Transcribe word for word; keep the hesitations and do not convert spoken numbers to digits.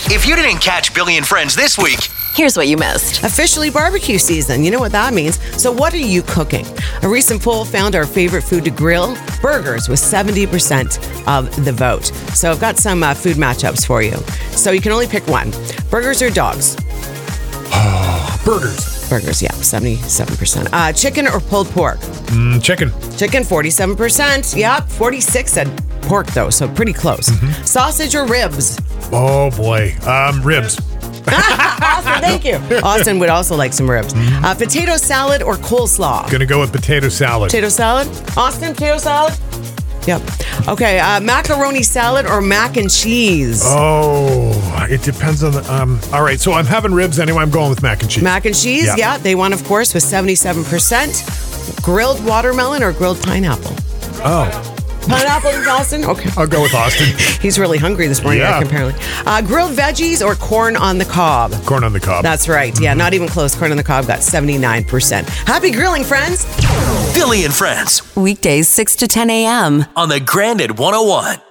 If you didn't catch Billy and Friends this week, here's what you missed. Officially barbecue season. You know what that means. So what are you cooking? A recent poll found our favorite food to grill, burgers, with seventy percent of the vote. So I've got some uh, food matchups for you. So you can only pick one. Burgers or dogs? Burgers. Burgers, yeah, seventy-seven percent. Uh, chicken or pulled pork? Mm, chicken. Chicken, forty-seven percent. Yep, forty-six said pork, though, so pretty close. Mm-hmm. Sausage or ribs? Oh, boy. Um, ribs. Austin, thank you. Austin would also like some ribs. Mm-hmm. Uh, potato salad or coleslaw? Gonna go with potato salad. Potato salad? Austin, potato salad? Yep. Okay, uh, macaroni salad or mac and cheese? Oh, it depends on the... Um. All right, so I'm having ribs anyway. I'm going with mac and cheese. Mac and cheese, Yeah. yeah. They won, of course, with seventy-seven percent. Grilled watermelon or grilled pineapple? Oh, Pineapple in Austin? Okay. I'll go with Austin. He's really hungry this morning, Yeah. apparently. Uh, grilled veggies or corn on the cob? Corn on the cob. That's right. Yeah, not even close. Corn on the cob got seventy-nine percent. Happy grilling, friends. Billy and Friends Weekdays six to ten a.m. on the Grand at one oh one.